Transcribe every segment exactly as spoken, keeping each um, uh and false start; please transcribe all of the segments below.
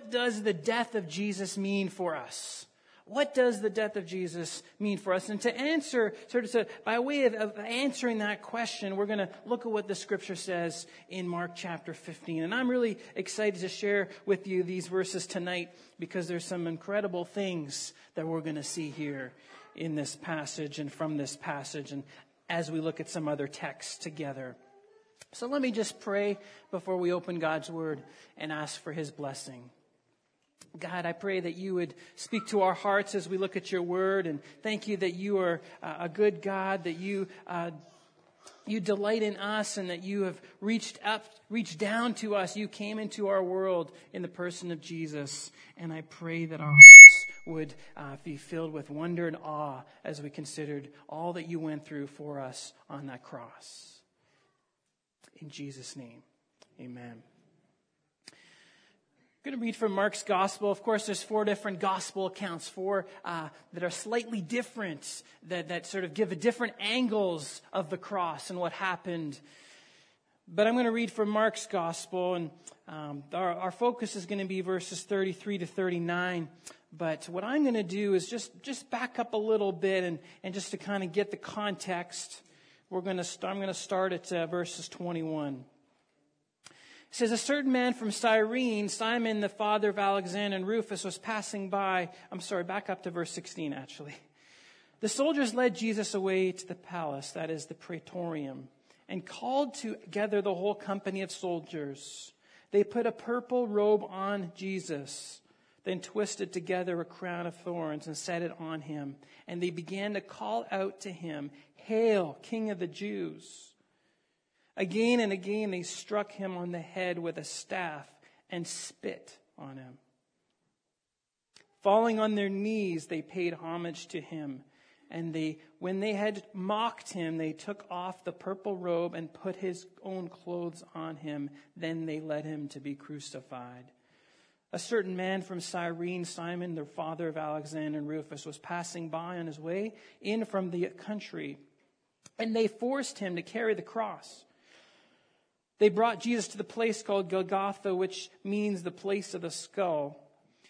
what does the death of Jesus mean for us? What does the death of Jesus mean for us? And to answer, sort of to, by way of, of answering that question, we're going to look at what the scripture says in Mark chapter fifteen. And I'm really excited to share with you these verses tonight because there's some incredible things that we're going to see here in this passage and from this passage, and as we look at some other texts together. So let me just pray before we open God's word and ask for his blessing. God, I pray that you would speak to our hearts as we look at your word, and thank you that you are uh, a good God, that you uh, you delight in us, and that you have reached up, reached down to us. You came into our world in the person of Jesus, and I pray that our hearts would uh, be filled with wonder and awe as we considered all that you went through for us on that cross. In Jesus' name, amen. I'm going to read from Mark's gospel. Of course, there's four different gospel accounts, four uh, that are slightly different, that, that sort of give a different angles of the cross and what happened. But I'm going to read from Mark's gospel, and um, our, our focus is going to be verses thirty-three to thirty-nine. But what I'm going to do is just, just back up a little bit, and, and just to kind of get the context, we're going to start, I'm going to start at uh, verses twenty-one. It says, a certain man from Cyrene, Simon, the father of Alexander and Rufus, was passing by. I'm sorry, back up to verse sixteen, actually. The soldiers led Jesus away to the palace, that is the praetorium, and called together the whole company of soldiers. They put a purple robe on Jesus, then twisted together a crown of thorns and set it on him. And they began to call out to him, "Hail, King of the Jews!" Again and again they struck him on the head with a staff and spit on him. Falling on their knees, they paid homage to him. And they, when they had mocked him, they took off the purple robe and put his own clothes on him. Then they led him to be crucified. A certain man from Cyrene, Simon, the father of Alexander and Rufus, was passing by on his way in from the country. And they forced him to carry the cross. They brought Jesus to the place called Golgotha, which means the place of the skull.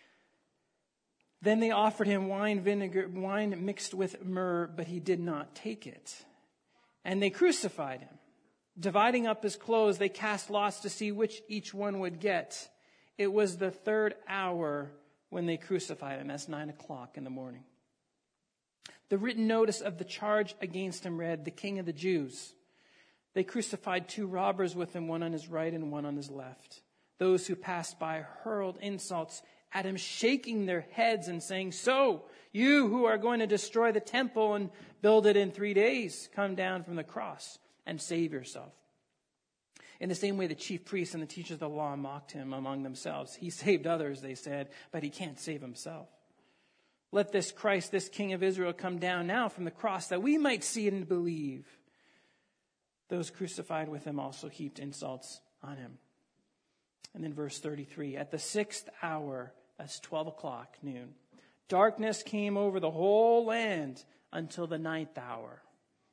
Then they offered him wine vinegar, wine mixed with myrrh, but he did not take it. And they crucified him. Dividing up his clothes, they cast lots to see which each one would get. It was the third hour when they crucified him. That's nine o'clock in the morning. The written notice of the charge against him read, "The King of the Jews." They crucified two robbers with him, one on his right and one on his left. Those who passed by hurled insults at him, shaking their heads and saying, "So, you who are going to destroy the temple and build it in three days, come down from the cross and save yourself." In the same way, the chief priests and the teachers of the law mocked him among themselves. "He saved others," they said, "but he can't save himself. Let this Christ, this King of Israel, come down now from the cross that we might see it and believe." Those crucified with him also heaped insults on him. And then verse thirty-three, at the sixth hour, that's twelve o'clock noon, darkness came over the whole land until the ninth hour.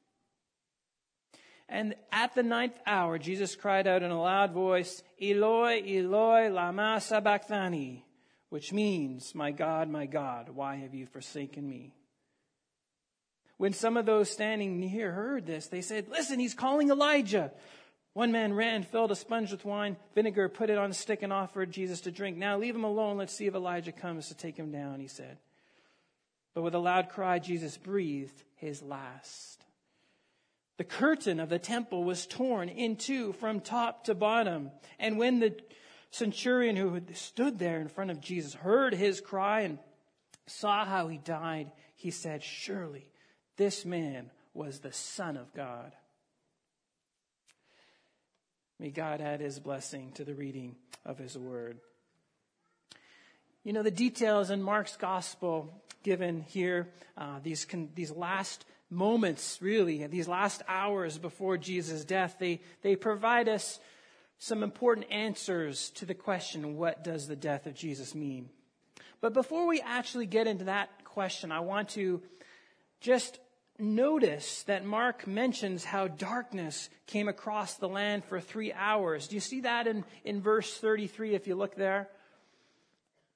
And at the ninth hour, Jesus cried out in a loud voice, "Eloi, Eloi, lama sabachthani," which means, "My God, my God, why have you forsaken me?" When some of those standing near heard this, they said, "Listen, he's calling Elijah." One man ran, filled a sponge with wine, vinegar, put it on a stick, and offered Jesus to drink. "Now leave him alone. Let's see if Elijah comes to take him down," he said. But with a loud cry, Jesus breathed his last. The curtain of the temple was torn in two from top to bottom. And when the centurion who had stood there in front of Jesus heard his cry and saw how he died, he said, "Surely this man was the Son of God." May God add his blessing to the reading of his word. You know, the details in Mark's gospel given here, uh, these con- these last moments, really, these last hours before Jesus' death, they, they provide us some important answers to the question, what does the death of Jesus mean? But before we actually get into that question, I want to just notice that Mark mentions how darkness came across the land for three hours. Do you see that in, in verse thirty-three if you look there?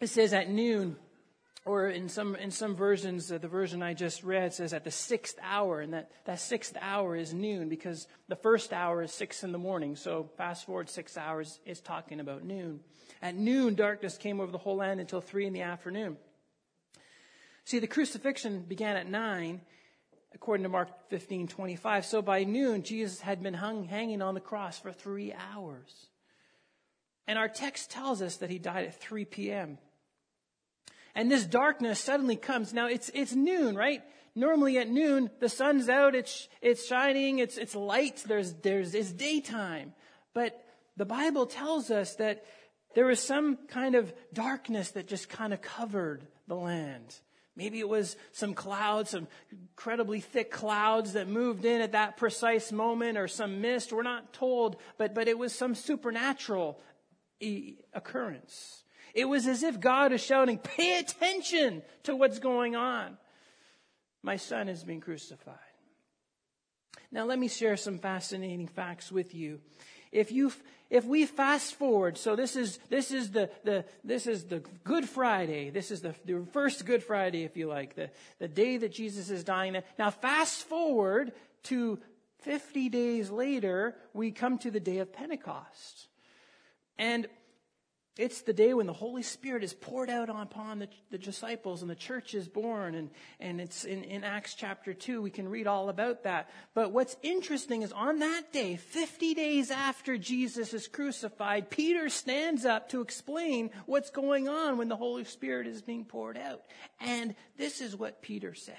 it says at noon, or in some in some versions, uh, the version I just read says at the sixth hour, and that, that sixth hour is noon because the first hour is six in the morning. So fast forward six hours is talking about noon. At noon, darkness came over the whole land until three in the afternoon. See, the crucifixion began at nine, according to Mark fifteen twenty-five. So by noon, Jesus had been hung hanging on the cross for three hours. And our text tells us that he died at three p.m. And this darkness suddenly comes. Now, it's it's noon, right? Normally at noon, the sun's out, it's it's shining, it's it's light, there's there's it's daytime. But the Bible tells us that there was some kind of darkness that just kind of covered the land. Maybe it was some clouds, some incredibly thick clouds that moved in at that precise moment, or some mist. We're not told, but but it was some supernatural e- occurrence. It was as if God is shouting, pay attention to what's going on. My son is being crucified. Now let me share some fascinating facts with you. If you if we fast forward, so this is this is the, the this is the Good Friday. This is the, the first Good Friday, if you like, the, the day that Jesus is dying. Now fast forward to fifty days later, we come to the day of Pentecost. And it's the day when the Holy Spirit is poured out upon the, the disciples and the church is born. And, and it's in, in Acts chapter two. We can read all about that. But what's interesting is on that day, fifty days after Jesus is crucified, Peter stands up to explain what's going on when the Holy Spirit is being poured out. And this is what Peter says.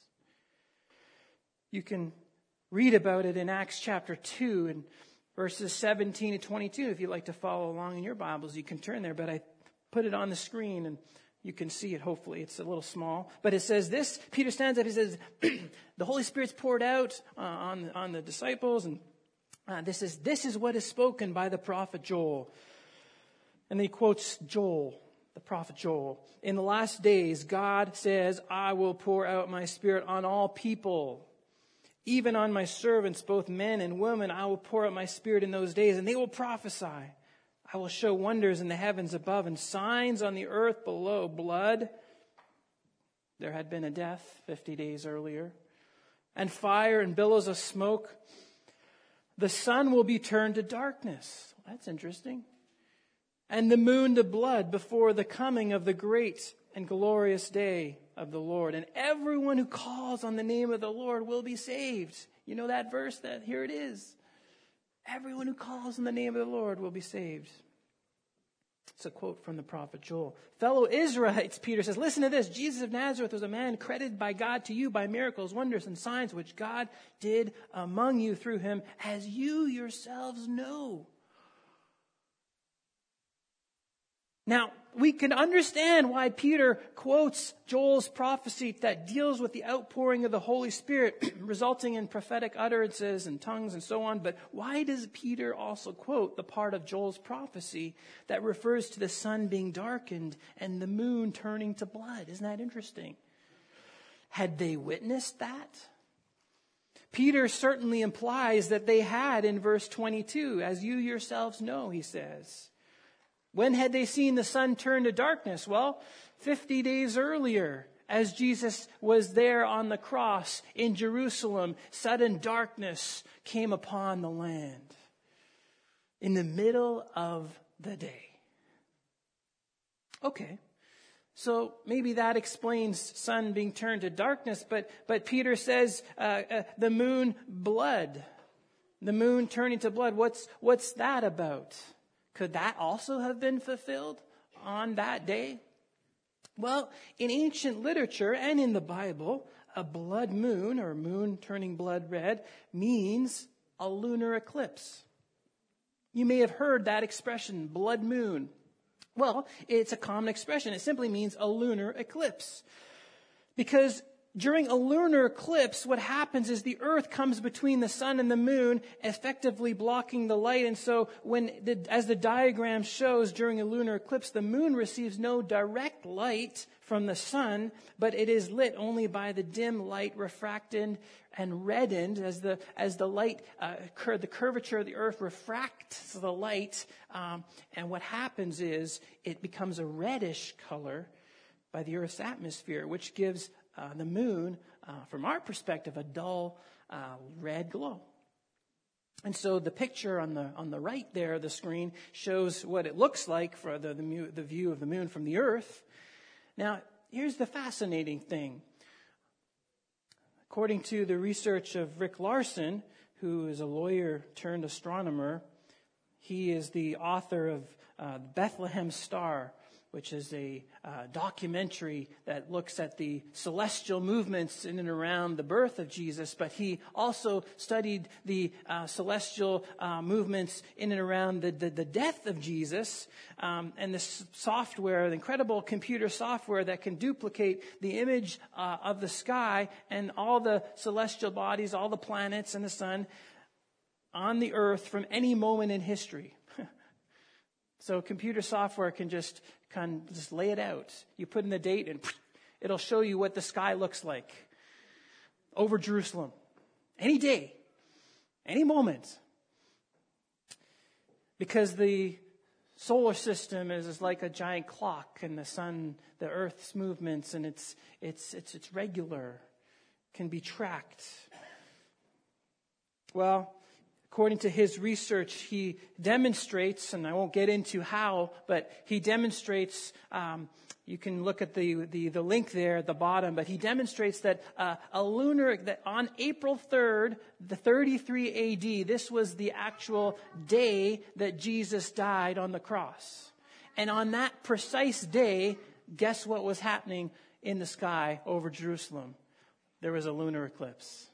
You can read about it in Acts chapter two and verses seventeen to twenty-two, if you'd like to follow along in your Bibles, you can turn there. But I put it on the screen and you can see it, hopefully. It's a little small. But it says this, Peter stands up, he says, the Holy Spirit's poured out uh, on, on the disciples. And uh, this is this is what is spoken by the prophet Joel. And then he quotes Joel, the prophet Joel. In the last days, God says, I will pour out my Spirit on all people. Even on my servants, both men and women, I will pour out my Spirit in those days, and they will prophesy. I will show wonders in the heavens above and signs on the earth below. Blood. There had been a death fifty days earlier. And fire and billows of smoke. The sun will be turned to darkness. That's interesting. And the moon to blood before the coming of the great and glorious day of the Lord. And everyone who calls on the name of the Lord will be saved. You know that verse? That here it is. Everyone who calls on the name of the Lord will be saved. It's a quote from the prophet Joel. Fellow Israelites, Peter says, listen to this. Jesus of Nazareth was a man credited by God to you by miracles, wonders, and signs which God did among you through him, as you yourselves know. Now, we can understand why Peter quotes Joel's prophecy that deals with the outpouring of the Holy Spirit, resulting in prophetic utterances and tongues and so on. But why does Peter also quote the part of Joel's prophecy that refers to the sun being darkened and the moon turning to blood? Isn't that interesting? Had they witnessed that? Peter certainly implies that they had in verse twenty-two, as you yourselves know, he says. When had they seen the sun turn to darkness? Well, fifty days earlier, as Jesus was there on the cross in Jerusalem, sudden darkness came upon the land in the middle of the day. Okay, so maybe that explains sun being turned to darkness, but, but Peter says uh, uh, the moon blood, the moon turning to blood. What's, what's that about? Could that also have been fulfilled on that day? Well, in ancient literature and in the Bible, a blood moon, or moon turning blood red, means a lunar eclipse. You may have heard that expression, blood moon. Well, it's a common expression. It simply means a lunar eclipse. Because during a lunar eclipse, what happens is the earth comes between the sun and the moon, effectively blocking the light. And so when, the, as the diagram shows, during a lunar eclipse, the moon receives no direct light from the sun, but it is lit only by the dim light refracted and reddened as the as the light, uh, cur- the curvature of the earth refracts the light. Um, and what happens is it becomes a reddish color by the earth's atmosphere, which gives uh, the moon, uh, from our perspective, a dull uh, red glow. And so the picture on the on the right there of the screen shows what it looks like for the the, mu- the view of the moon from the earth. Now, here's the fascinating thing. According to the research of Rick Larson, who is a lawyer turned astronomer, he is the author of uh, Bethlehem Star, which is a uh, documentary that looks at the celestial movements in and around the birth of Jesus. But he also studied the uh, celestial uh, movements in and around the, the, the death of Jesus. Um, and this software, the incredible computer software that can duplicate the image uh, of the sky and all the celestial bodies, all the planets and the sun on the earth from any moment in history. So computer software can just kind of just lay it out. You put in the date and it'll show you what the sky looks like over Jerusalem. Any day, any moment. Because the solar system is, is like a giant clock, and the sun, the earth's movements, and it's it's it's it's regular, can be tracked. Well, according to his research, he demonstrates, and I won't get into how, but he demonstrates, um, you can look at the, the, the link there at the bottom, but he demonstrates that uh, a lunar, that on April third, the thirty-three A D, this was the actual day that Jesus died on the cross. And on that precise day, guess what was happening in the sky over Jerusalem? There was a lunar eclipse.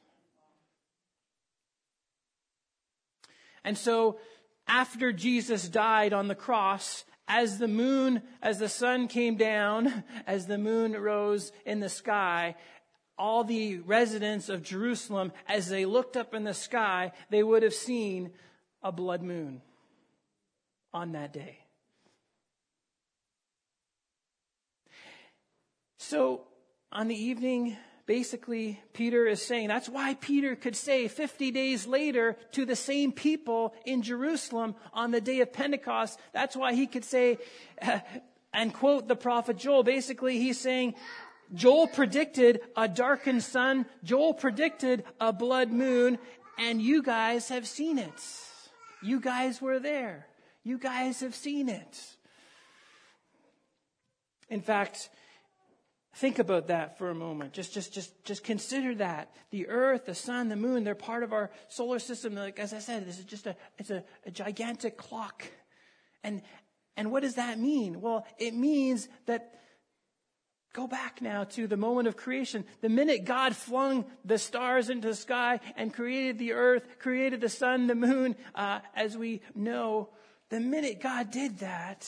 And so after Jesus died on the cross, as the moon, as the sun came down, as the moon rose in the sky, all the residents of Jerusalem, as they looked up in the sky, they would have seen a blood moon on that day. So on the evening, basically, Peter is saying, that's why Peter could say fifty days later to the same people in Jerusalem on the day of Pentecost. That's why he could say, uh, and quote the prophet Joel. Basically, he's saying, Joel predicted a darkened sun. Joel predicted a blood moon. And you guys have seen it. You guys were there. You guys have seen it. In fact, think about that for a moment. Just, just, just, just consider that. The earth, the sun, the moon, they're part of our solar system. Like, as I said, this is just a, it's a, a gigantic clock. And, and what does that mean? Well, it means that, go back now to the moment of creation. The minute God flung the stars into the sky and created the earth, created the sun, the moon, uh, as we know, the minute God did that,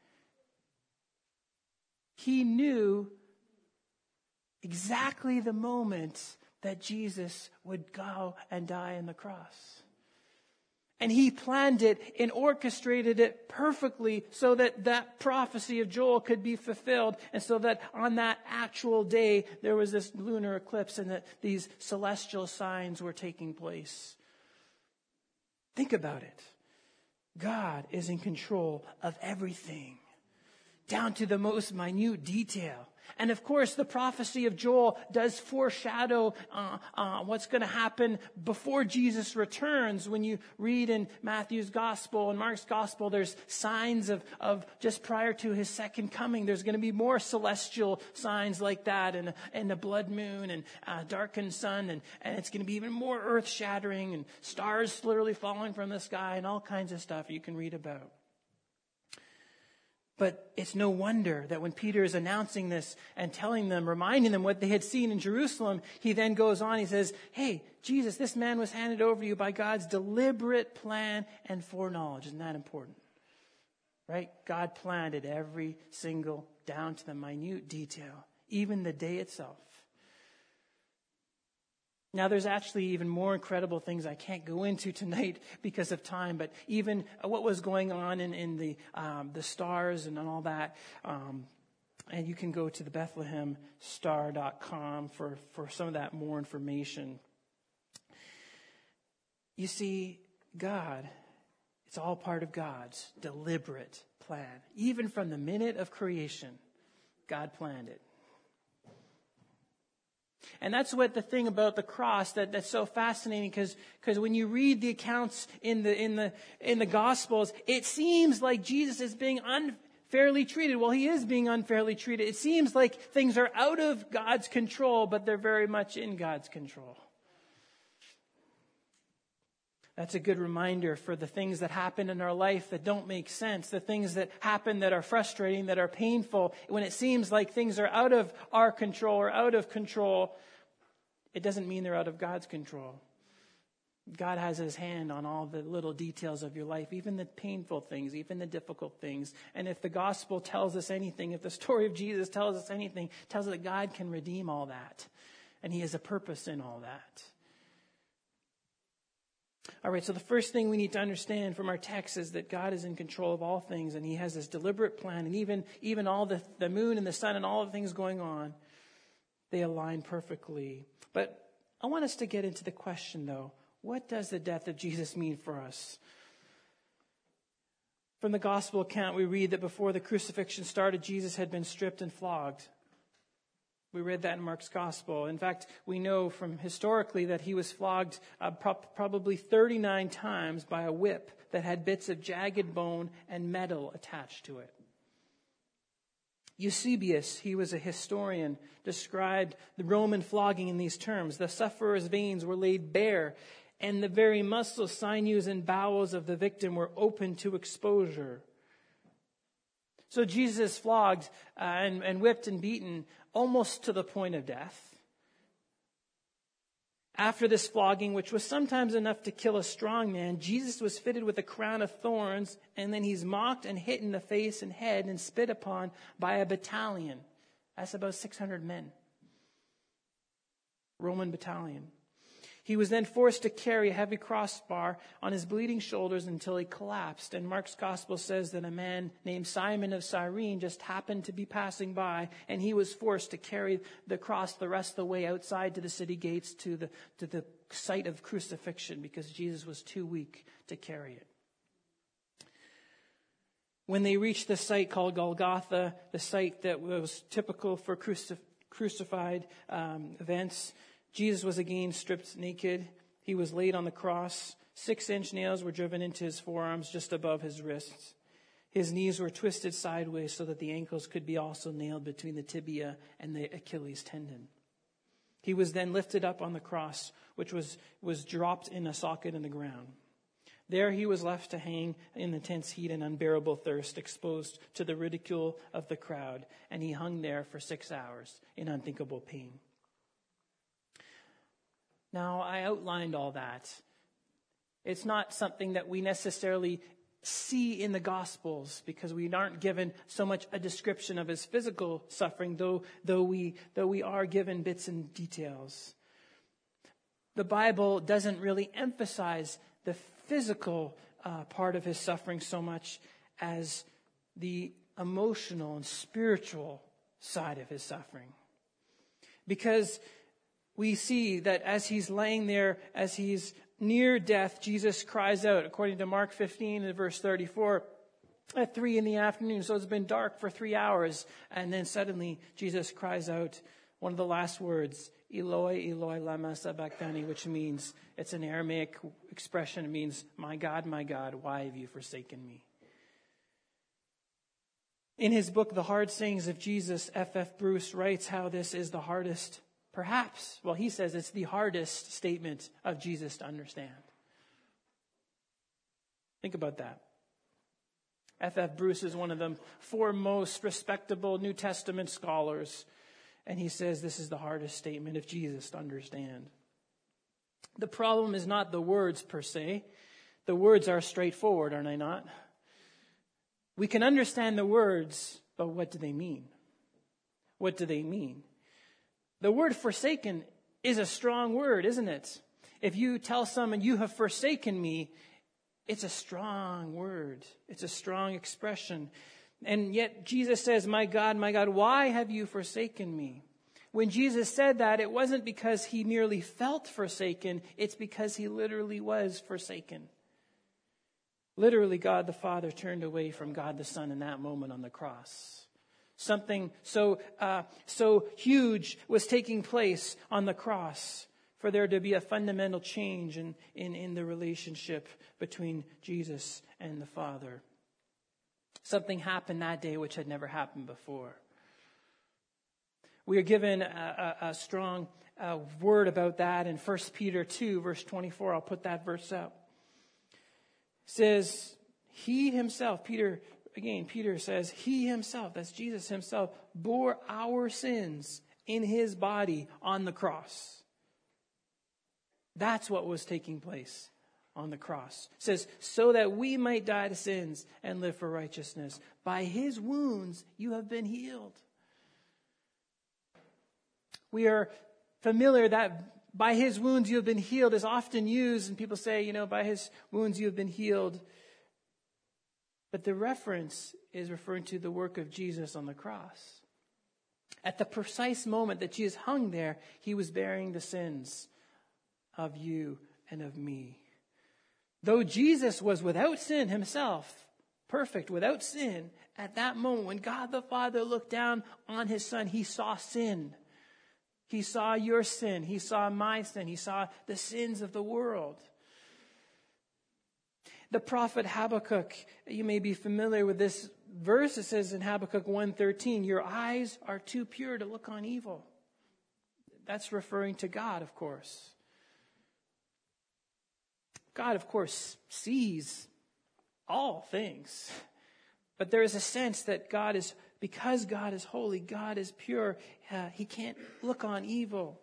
he knew exactly the moment that Jesus would go and die on the cross. And he planned it and orchestrated it perfectly so that that prophecy of Joel could be fulfilled, and so that on that actual day there was this lunar eclipse and that these celestial signs were taking place. Think about it. God is in control of everything, down to the most minute detail. And of course, the prophecy of Joel does foreshadow uh, uh, what's going to happen before Jesus returns. When you read in Matthew's gospel and Mark's gospel, there's signs of, of just prior to his second coming. There's going to be more celestial signs like that, and, and the blood moon and uh, darkened sun. And, and it's going to be even more earth-shattering, and stars literally falling from the sky, and all kinds of stuff you can read about. But it's no wonder that when Peter is announcing this and telling them, reminding them what they had seen in Jerusalem, he then goes on, he says, hey, Jesus, this man was handed over to you by God's deliberate plan and foreknowledge. Isn't that important? Right? God planned it every single, down to the minute detail, even the day itself. Now, there's actually even more incredible things I can't go into tonight because of time, but even what was going on in, in the um, the stars and all that. Um, and you can go to the Bethlehem Star dot com for, for some of that more information. You see, God, it's all part of God's deliberate plan. Even from the minute of creation, God planned it. And that's what the thing about the cross that, that's so fascinating, because because when you read the accounts in the in the in the Gospels, it seems like Jesus is being unfairly treated. Well, he is being unfairly treated. It seems like things are out of God's control, but they're very much in God's control. That's a good reminder for the things that happen in our life that don't make sense, the things that happen that are frustrating, that are painful. When it seems like things are out of our control or out of control, it doesn't mean they're out of God's control. God has his hand on all the little details of your life, even the painful things, even the difficult things. And if the gospel tells us anything, if the story of Jesus tells us anything, it tells us that God can redeem all that. And he has a purpose in all that. All right, so the first thing we need to understand from our text is that God is in control of all things, and he has this deliberate plan, and even, even all the, the moon and the sun and all the things going on, they align perfectly. But I want us to get into the question, though, what does the death of Jesus mean for us? From the gospel account, we read that before the crucifixion started, Jesus had been stripped and flogged. We read that in Mark's gospel. In fact, we know from historically that he was flogged uh, pro- probably thirty-nine times by a whip that had bits of jagged bone and metal attached to it. Eusebius, he was a historian, described the Roman flogging in these terms. The sufferer's veins were laid bare, and the very muscles, sinews, and bowels of the victim were open to exposure. So Jesus is flogged uh, and, and whipped and beaten almost to the point of death. After this flogging, which was sometimes enough to kill a strong man, Jesus was fitted with a crown of thorns, and then he's mocked and hit in the face and head and spit upon by a battalion. That's about six hundred men. Roman battalion. He was then forced to carry a heavy crossbar on his bleeding shoulders until he collapsed. And Mark's gospel says that a man named Simon of Cyrene just happened to be passing by, and he was forced to carry the cross the rest of the way outside to the city gates to the, to the site of crucifixion, because Jesus was too weak to carry it. When they reached the site called Golgotha, the site that was typical for crucif- crucified um, events, Jesus was again stripped naked. He was laid on the cross. Six-inch nails were driven into his forearms just above his wrists. His knees were twisted sideways so that the ankles could be also nailed between the tibia and the Achilles tendon. He was then lifted up on the cross, which was, was dropped in a socket in the ground. There he was left to hang in intense heat and unbearable thirst, exposed to the ridicule of the crowd, and he hung there for six hours in unthinkable pain. Now, I outlined all that. It's not something that we necessarily see in the Gospels, because we aren't given so much a description of his physical suffering, though, though, we, though we are given bits and details. The Bible doesn't really emphasize the physical uh, part of his suffering so much as the emotional and spiritual side of his suffering. Because we see that as he's laying there, as he's near death, Jesus cries out, according to Mark fifteen and verse thirty-four, at three in the afternoon. So it's been dark for three hours. And then suddenly Jesus cries out one of the last words, Eloi, Eloi, lama sabachthani, which means, it's an Aramaic expression. It means, my God, my God, why have you forsaken me? In his book, The Hard Sayings of Jesus, F F Bruce writes how this is the hardest, perhaps, well, he says it's the hardest statement of Jesus to understand. Think about that. F F Bruce is one of the foremost respectable New Testament scholars, and he says this is the hardest statement of Jesus to understand. The problem is not the words per se. The words are straightforward, are they not? We can understand the words, but what do they mean? What do they mean? The word forsaken is a strong word, isn't it? If you tell someone you have forsaken me, it's a strong word. It's a strong expression. And yet Jesus says, my God, my God, why have you forsaken me? When Jesus said that, it wasn't because he merely felt forsaken. It's because he literally was forsaken. Literally, God the Father turned away from God the Son in that moment on the cross. Something so uh, so huge was taking place on the cross for there to be a fundamental change in, in, in the relationship between Jesus and the Father. Something happened that day which had never happened before. We are given a, a, a strong uh, word about that in First Peter two, verse twenty-four. I'll put that verse up. It says, he himself, Peter, again, Peter says, he himself, that's Jesus himself, bore our sins in his body on the cross. That's what was taking place on the cross. It says, so that we might die to sins and live for righteousness. By his wounds you have been healed. We are familiar that by his wounds you have been healed is often used, and people say, you know, by his wounds you have been healed. But the reference is referring to the work of Jesus on the cross. At the precise moment that Jesus hung there, he was bearing the sins of you and of me. Though Jesus was without sin himself, perfect, without sin, at that moment when God the Father looked down on his Son, he saw sin. He saw your sin. He saw my sin. He saw the sins of the world. The prophet Habakkuk, you may be familiar with this verse. It says in Habakkuk one thirteen, your eyes are too pure to look on evil. That's referring to God, of course. God, of course, sees all things. But there is a sense that God is, because God is holy, God is pure, uh, he can't look on evil.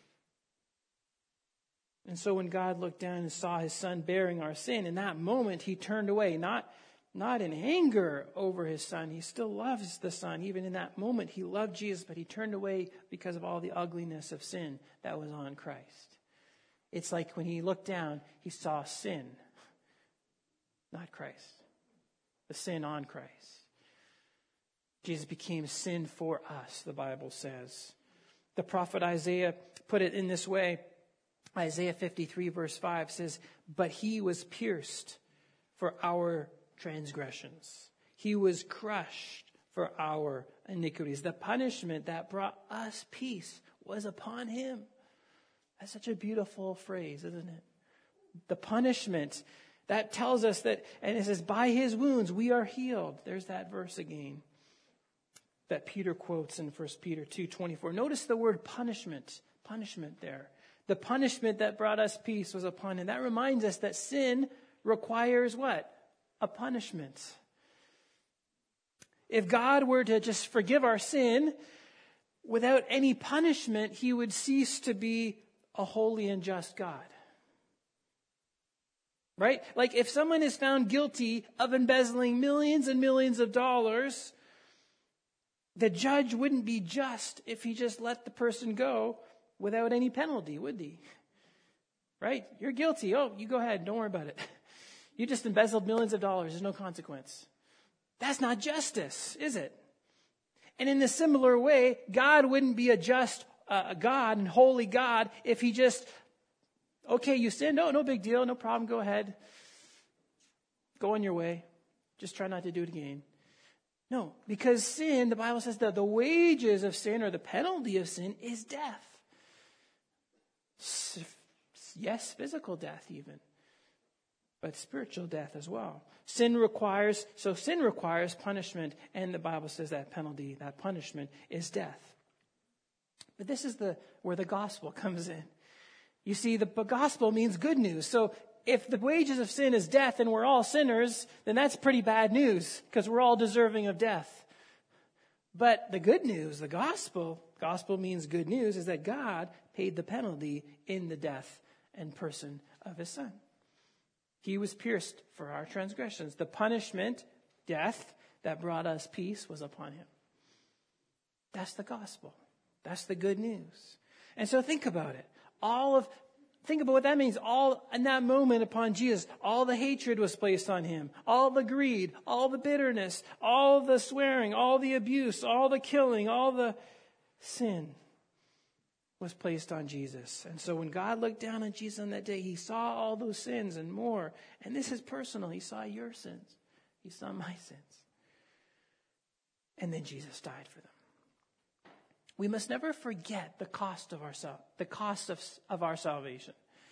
And so when God looked down and saw his Son bearing our sin, in that moment he turned away, not, not in anger over his Son. He still loves the Son. Even in that moment he loved Jesus, but he turned away because of all the ugliness of sin that was on Christ. It's like when he looked down, he saw sin, not Christ. The sin on Christ. Jesus became sin for us, the Bible says. The prophet Isaiah put it in this way. Isaiah fifty-three verse five says, but he was pierced for our transgressions. He was crushed for our iniquities. The punishment that brought us peace was upon him. That's such a beautiful phrase, isn't it? The punishment, that tells us that, and it says, by his wounds we are healed. There's that verse again that Peter quotes in First Peter two twenty-four. Notice the word punishment, punishment there. The punishment that brought us peace was upon him. That reminds us that sin requires what? A punishment. If God were to just forgive our sin without any punishment, he would cease to be a holy and just God. Right? Like if someone is found guilty of embezzling millions and millions of dollars, the judge wouldn't be just if he just let the person go without any penalty, would he? Right? You're guilty. Oh, you go ahead. Don't worry about it. You just embezzled millions of dollars. There's no consequence. That's not justice, is it? And in a similar way, God wouldn't be a just uh, God and holy God if he just, okay, you sinned. No, no big deal. No problem. Go ahead. Go on your way. Just try not to do it again. No, because sin, the Bible says that the wages of sin or the penalty of sin is death. Yes, physical death even, but spiritual death as well. Sin requires, so sin requires punishment, and the Bible says that penalty, that punishment is death. But this is the where the gospel comes in. You see, the gospel means good news. So if the wages of sin is death and we're all sinners, then that's pretty bad news because we're all deserving of death. But the good news, the gospel, gospel means good news, is that God paid the penalty in the death and person of his Son. He was pierced for our transgressions. The punishment, death, that brought us peace was upon him. That's the gospel. That's the good news. And so think about it. All of, think about what that means. All in that moment upon Jesus, all the hatred was placed on him. All the greed, all the bitterness, all the swearing, all the abuse, all the killing, all the sin was placed on Jesus. And so when God looked down on Jesus on that day, he saw all those sins and more. And this is personal. He saw your sins. He saw my sins. And then Jesus died for them. We must never forget the cost of our sal- the cost of, of our salvation.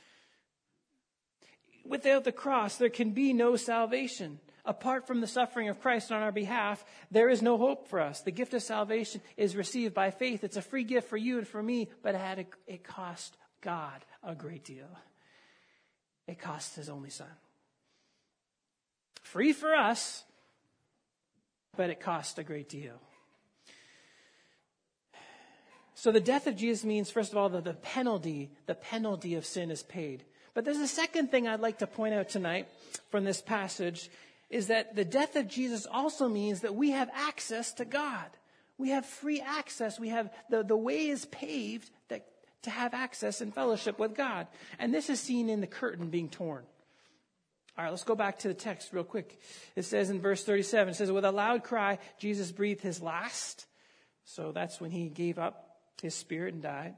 Without the cross, there can be no salvation. Apart from the suffering of Christ on our behalf, there is no hope for us. The gift of salvation is received by faith. It's a free gift for you and for me, but it had a, it cost God a great deal. It cost his only son. Free for us, but it cost a great deal. So the death of Jesus means, first of all, that the penalty, the penalty of sin is paid. But there's a second thing I'd like to point out tonight from this passage, is that the death of Jesus also means that we have access to God. We have free access. We have, the, the way is paved that, to have access and fellowship with God. And this is seen in the curtain being torn. All right, let's go back to the text real quick. It says in verse thirty-seven, it says, with a loud cry, Jesus breathed his last. So that's when he gave up his spirit and died.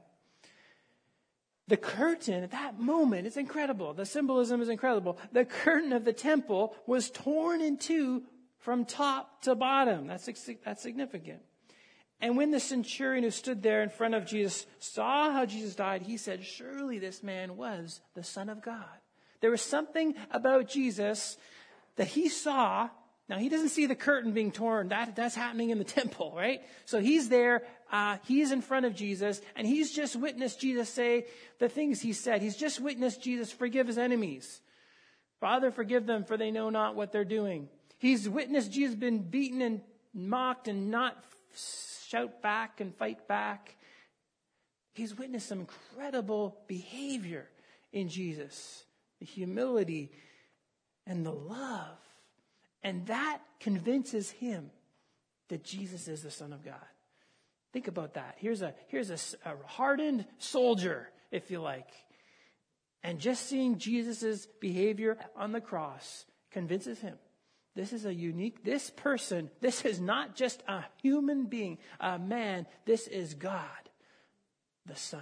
The curtain at that moment is incredible. The symbolism is incredible. The curtain of the temple was torn in two from top to bottom. That's, that's significant. And when the centurion who stood there in front of Jesus saw how Jesus died, he said, surely this man was the Son of God. There was something about Jesus that he saw. Now, he doesn't see the curtain being torn. That, that's happening in the temple, right? So he's there. Uh, he's in front of Jesus. And he's just witnessed Jesus say the things he said. He's just witnessed Jesus forgive his enemies. Father, forgive them, for they know not what they're doing. He's witnessed Jesus been beaten and mocked and not shout back and fight back. He's witnessed some incredible behavior in Jesus. The humility and the love. And that convinces him that Jesus is the Son of God. Think about that. Here's a, here's a, a hardened soldier, if you like. And just seeing Jesus' behavior on the cross convinces him. This is a unique, this person, this is not just a human being, a man. This is God, the Son.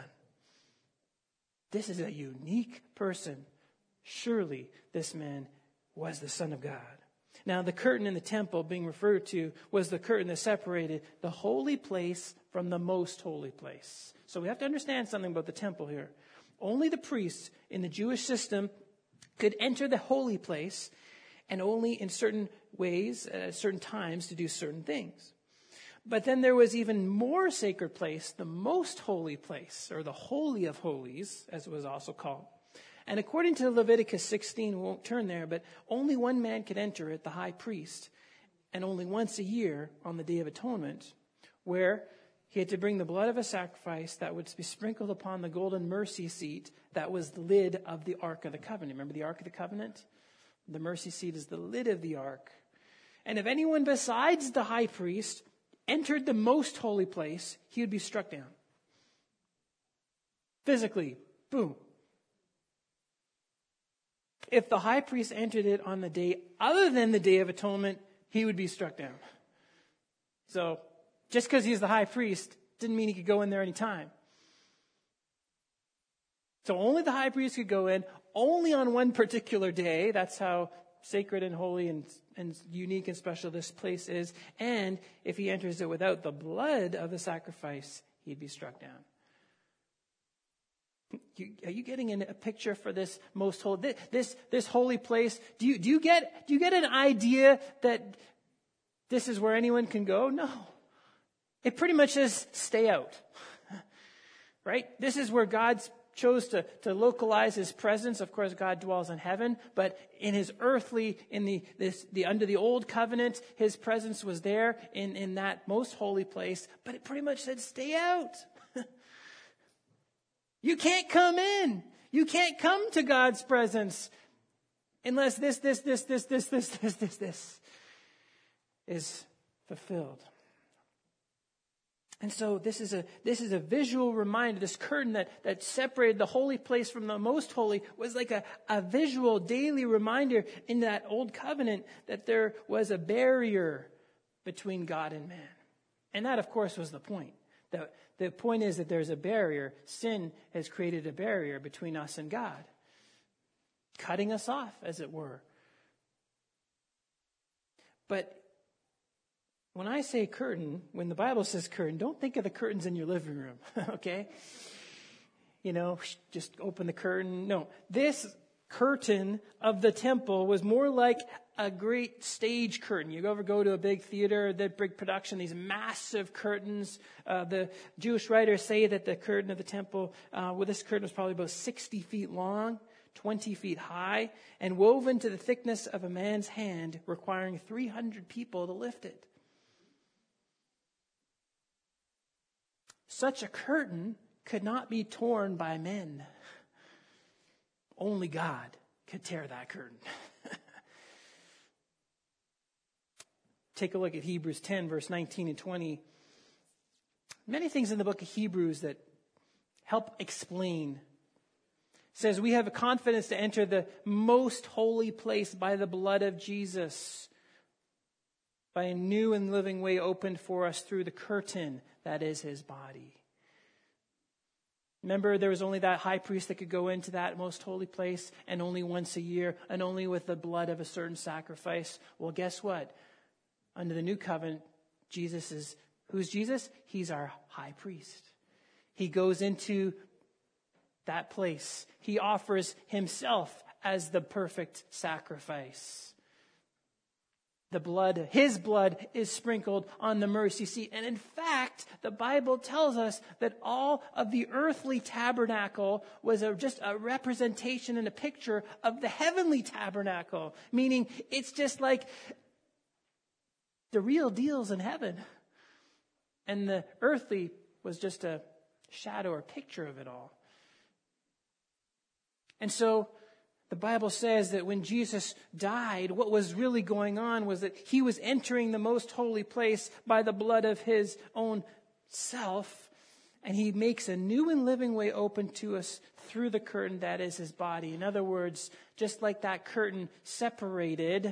This is a unique person. Surely this man was the Son of God. Now, the curtain in the temple being referred to was the curtain that separated the holy place from the most holy place. So we have to understand something about the temple here. Only the priests in the Jewish system could enter the holy place, and only in certain ways, at certain times, to do certain things. But then there was even more sacred place, the most holy place, or the Holy of Holies, as it was also called. And according to Leviticus sixteen, we won't turn there, but only one man could enter it, the high priest, and only once a year on the Day of Atonement, where he had to bring the blood of a sacrifice that would be sprinkled upon the golden mercy seat that was the lid of the Ark of the Covenant. Remember the Ark of the Covenant? The mercy seat is the lid of the Ark. And if anyone besides the high priest entered the most holy place, he would be struck down. Physically, boom. If the high priest entered it on the day other than the Day of Atonement, he would be struck down. So, just because he's the high priest didn't mean he could go in there anytime. So only the high priest could go in, only on one particular day. That's how sacred and holy and, and unique and special this place is. And if he enters it without the blood of the sacrifice, he'd be struck down. You, are you getting a picture for this most holy, this, this holy place? Do you, do you get, do you get an idea that this is where anyone can go? No. It pretty much says stay out, right? This is where God chose to, to localize his presence. Of course, God dwells in heaven, but in his earthly, in the, this, the, under the old covenant, his presence was there in, in that most holy place, but it pretty much said stay out. You can't come in. You can't come to God's presence unless this, this, this, this, this, this, this, this, this is fulfilled. And so this is a this is a visual reminder. This curtain that, that separated the holy place from the most holy was like a, a visual daily reminder in that old covenant that there was a barrier between God and man. And that, of course, was the point. The, the point is that there's a barrier. Sin has created a barrier between us and God, cutting us off, as it were. But when I say curtain, when the Bible says curtain, don't think of the curtains in your living room, okay? You know, just open the curtain. No, this curtain of the temple was more like a great stage curtain. You ever go to a big theater, the big production, these massive curtains. Uh, the Jewish writers say that the curtain of the temple, uh, well, this curtain was probably about sixty feet long, twenty feet high, and woven to the thickness of a man's hand, requiring three hundred people to lift it. Such a curtain could not be torn by men. Only God could tear that curtain. Take a look at Hebrews ten, verse nineteen and twenty. Many things in the book of Hebrews that help explain. It says, we have a confidence to enter the most holy place by the blood of Jesus, by a new and living way opened for us through the curtain that is his body. Remember, there was only that high priest that could go into that most holy place, and only once a year, and only with the blood of a certain sacrifice. Well, guess what? Under the new covenant, Jesus is, who's Jesus? He's our high priest. He goes into that place. He offers himself as the perfect sacrifice. The blood, his blood is sprinkled on the mercy seat. And in fact, the Bible tells us that all of the earthly tabernacle was a, just a representation and a picture of the heavenly tabernacle. Meaning, it's just like the real deal's in heaven. And the earthly was just a shadow or picture of it all. And so, the Bible says that when Jesus died, what was really going on was that he was entering the most holy place by the blood of his own self. And he makes a new and living way open to us through the curtain that is his body. In other words, just like that curtain separated,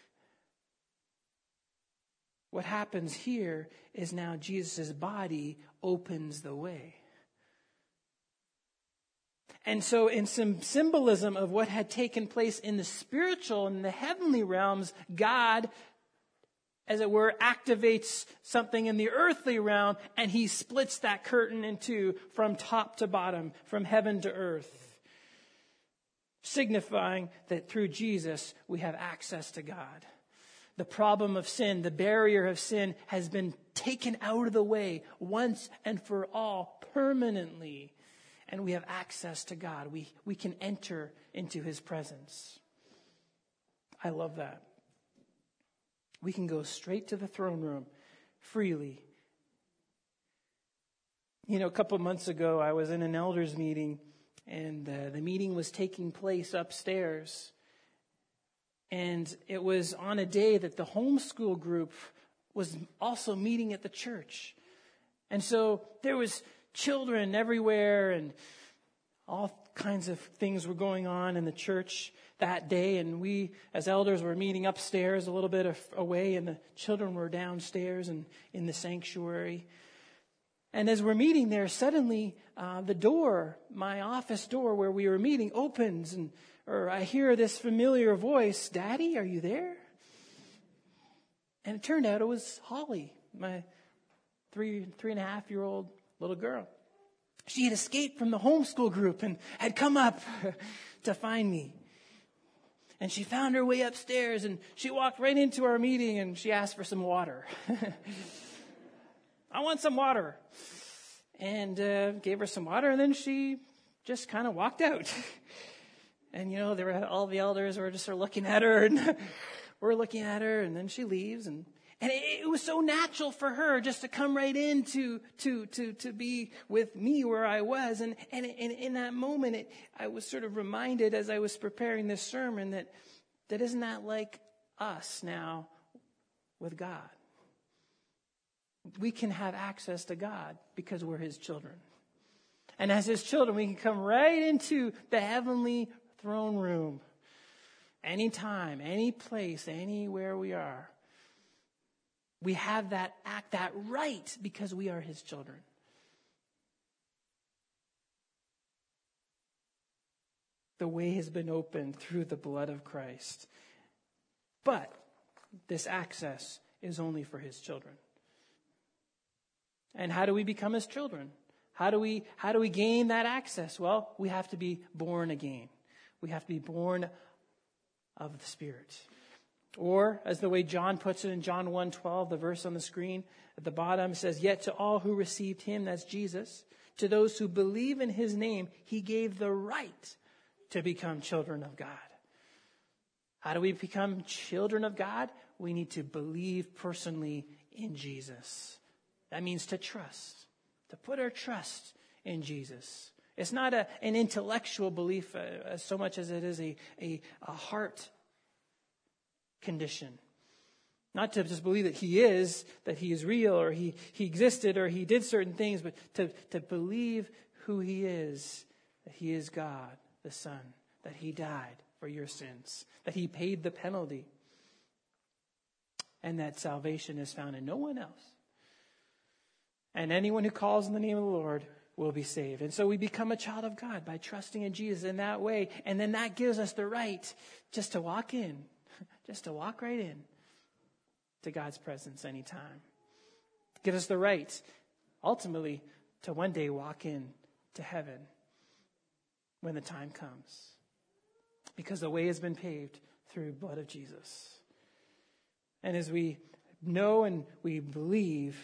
what happens here is now Jesus' body opens the way. And so in some symbolism of what had taken place in the spiritual and the heavenly realms, God, as it were, activates something in the earthly realm, and he splits that curtain in two from top to bottom, from heaven to earth, signifying that through Jesus we have access to God. The problem of sin, the barrier of sin, has been taken out of the way once and for all, permanently. And we have access to God. We, we can enter into his presence. I love that. We can go straight to the throne room freely. You know, a couple of months ago, I was in an elders meeting, and uh, the meeting was taking place upstairs. And it was on a day that the homeschool group was also meeting at the church. And so there was children everywhere, and all kinds of things were going on in the church that day. And we, as elders, were meeting upstairs a little bit away, and the children were downstairs and in the sanctuary. And as we're meeting there, suddenly uh, the door, my office door where we were meeting, opens, and or I hear this familiar voice, "Daddy, are you there?" And it turned out it was Holly, my three three and a half year old little girl. She had escaped from the homeschool group and had come up to find me. And she found her way upstairs, and she walked right into our meeting, and she asked for some water. I want some water. And uh, gave her some water, and then she just kind of walked out. And, you know, there were all the elders were just sort of looking at her, and we're looking at her, and then she leaves, and And it, it was so natural for her just to come right in to to to, to be with me where I was. And, and, and in that moment, it, I was sort of reminded as I was preparing this sermon that, that isn't that like us now with God? we can have access to God because we're his children. And as his children, we can come right into the heavenly throne room. Anytime, any place, anywhere we are. We have that act, that right, because we are his children. The way has been opened through the blood of Christ. But this access is only for his children. And how do we become his children? How do we, how do we gain that access? Well, we have to be born again. We have to be born of the Spirit. Or, as the way John puts it in John one twelve, the verse on the screen at the bottom says, "Yet to all who received him," that's Jesus, "to those who believe in his name, he gave the right to become children of God." How do we become children of God? We need to believe personally in Jesus. That means to trust, to put our trust in Jesus. It's not a, an intellectual belief uh, so much as it is a, a, a heart condition. Not to just believe that he is, that he is real, or he, he existed, or he did certain things, but to, to believe who he is, that he is God, the Son, that he died for your sins, that he paid the penalty, and that salvation is found in no one else. And anyone who calls in the name of the Lord will be saved. And so we become a child of God by trusting in Jesus in that way. And then that gives us the right just to walk in, just to walk right in to God's presence anytime. Give us the right, ultimately, to one day walk in to heaven when the time comes. Because the way has been paved through the blood of Jesus. And as we know and we believe,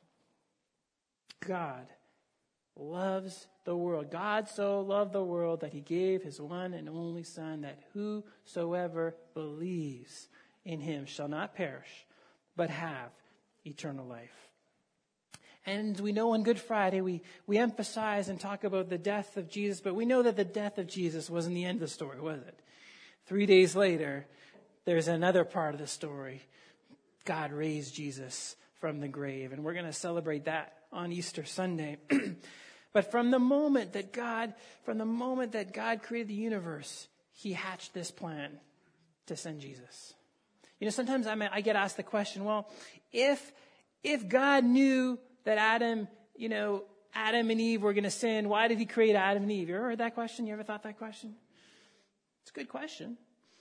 God loves the world. God so loved the world that he gave his one and only Son, that whosoever believes in him shall not perish, but have eternal life. And we know on Good Friday, we, we emphasize and talk about the death of Jesus, but we know that the death of Jesus wasn't the end of the story, was it? Three days later, there's another part of the story. God raised Jesus from the grave, and we're going to celebrate that on Easter Sunday. But from the moment that God, from the moment that God created the universe, he hatched this plan to send Jesus. You know, sometimes I, I get asked the question, well, if, if God knew that Adam, you know, Adam and Eve were going to sin, why did he create Adam and Eve? You ever heard that question? You ever thought that question? It's a good question.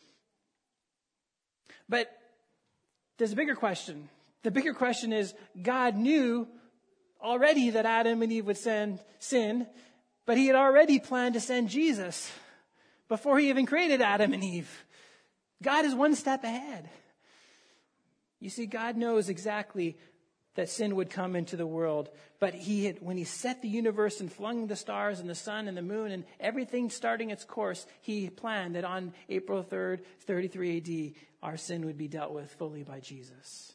But there's a bigger question. The bigger question is, God knew already that Adam and Eve would send, sin, but he had already planned to send Jesus before he even created Adam and Eve. God is one step ahead. You see, God knows exactly that sin would come into the world, but he had, when he set the universe and flung the stars and the sun and the moon and everything starting its course, he planned that on April third, thirty-three A D, our sin would be dealt with fully by Jesus.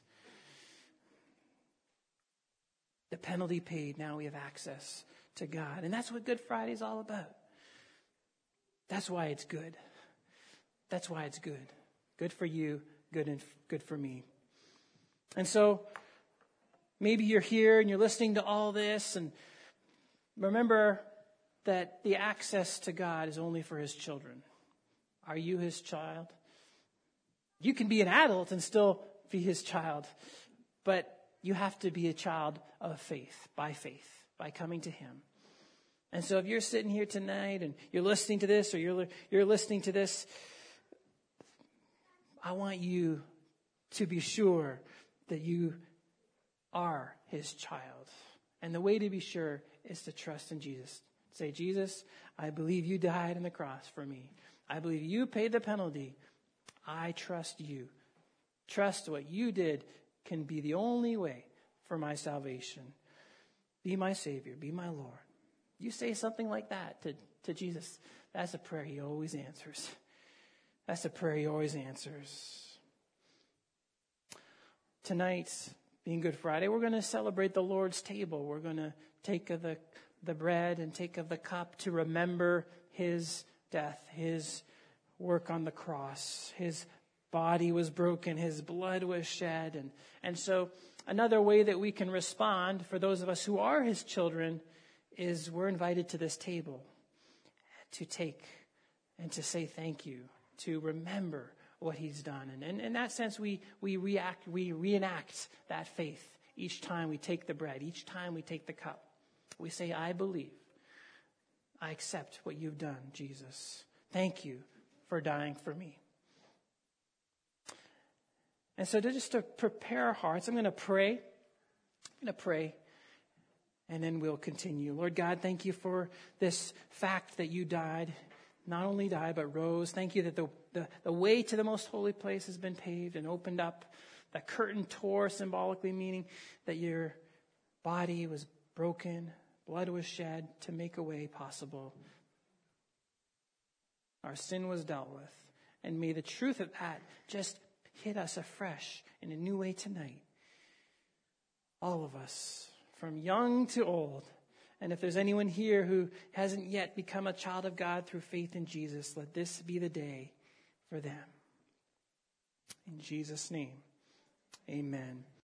The penalty paid, now we have access to God. And that's what Good Friday is all about. That's why it's good. That's why it's good. Good for you, good and good for me. And so maybe you're here and you're listening to all this, and remember that the access to God is only for his children. Are you his child? You can be an adult and still be his child, but you have to be a child of faith, by faith, by coming to him. And so if you're sitting here tonight and you're listening to this, or you're you're listening to this, I want you to be sure that you are his child. And the way to be sure is to trust in Jesus. Say, Jesus, I believe you died on the cross for me. I believe you paid the penalty. I trust you. Trust what you did can be the only way for my salvation. Be my Savior. Be my Lord. You say something like that to, to Jesus, that's a prayer he always answers. That's a prayer he always answers. Tonight, being Good Friday, we're going to celebrate the Lord's table. We're going to take of the, the bread and take of the cup to remember his death, his work on the cross. His body was broken, his blood was shed. And, and so Another way that we can respond for those of us who are his children is we're invited to this table to take and to say thank you, to remember what he's done. And, and in that sense, we, we react, we reenact that faith each time we take the bread, each time we take the cup. We say, I believe. I accept what you've done, Jesus. Thank you for dying for me. And so to just to prepare our hearts, I'm going to pray. I'm going to pray. And then we'll continue. Lord God, thank you for this fact that you died. Not only died, but rose. Thank you that the, the, the way to the most holy place has been paved and opened up. The curtain tore, symbolically meaning that your body was broken. Blood was shed to make a way possible. Our sin was dealt with. And may the truth of that just hit us afresh in a new way tonight. All of us, from young to old. And if there's anyone here who hasn't yet become a child of God through faith in Jesus, let this be the day for them. In Jesus' name, amen.